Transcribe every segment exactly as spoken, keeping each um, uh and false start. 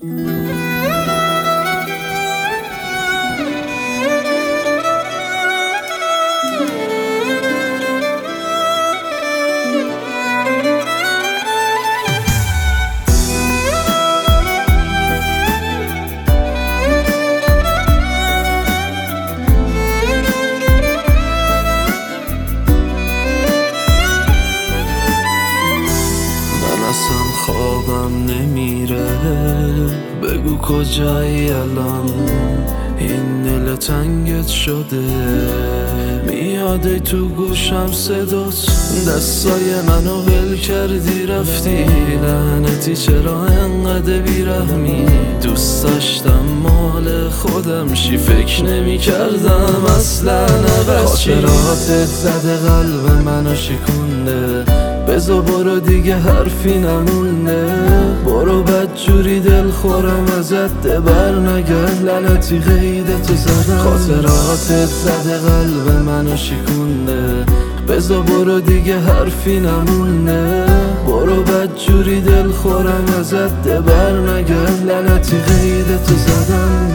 خوابم نمیره، بگو کجایی الان، این دل تنگت شده، میاده تو گوشم صدات، دستای منو ول کردی رفتی، لعنتی چرا انقدر بیرحمی، دوست داشتم مال خودم شی، فکر نمی کردم اصلا عوض چی، خاطراتت زده قلب منو شکونده، بزا برو دیگه حرفی نمونده، برو بدجوری دل خورم ازت، بر نگرد لعنتی قیدتو زدم، خاطراتت زده قلب منو شکونده، بزا برو دیگه حرفی نمونده، برو بدجوری دل خورم ازت، بر نگرد لعنتی قیدتو زدم.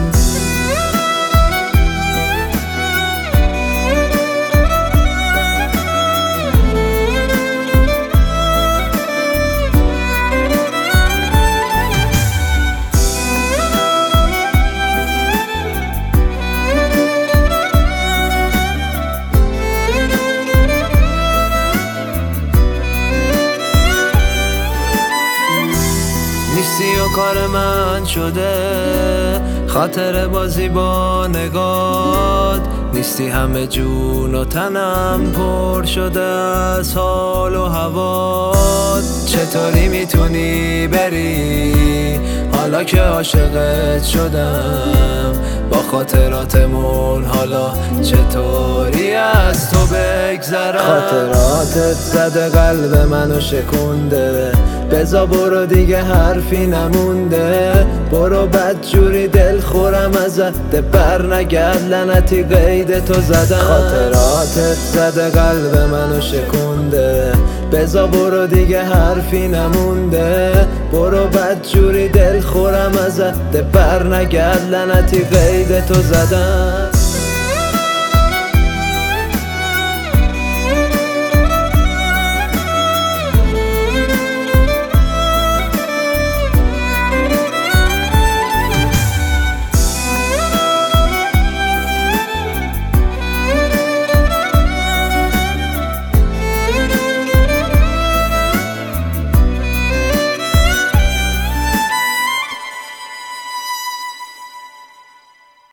نیستی و کار من شده، خاطر بازی با نگات، نیستی همه جون و تنم پر شده از حال و هوات، چطوری میتونی بری حالا که عاشقت شدم، با خاطراتمون حالا چطوری از تو بگذرم، خاطراتت زده قلب منو شکونده، بزا برو دیگه حرفی نمونده، برو بدجوری دل خورم ازت، بر نگرد لعنتی قید تو زدم، خاطراتت زده قلب منو شکونده، بزا برو دیگه حرفی نمونده، برو بدجوری دل خورم ازت، بر نگرد لعنتی قید تو زدم.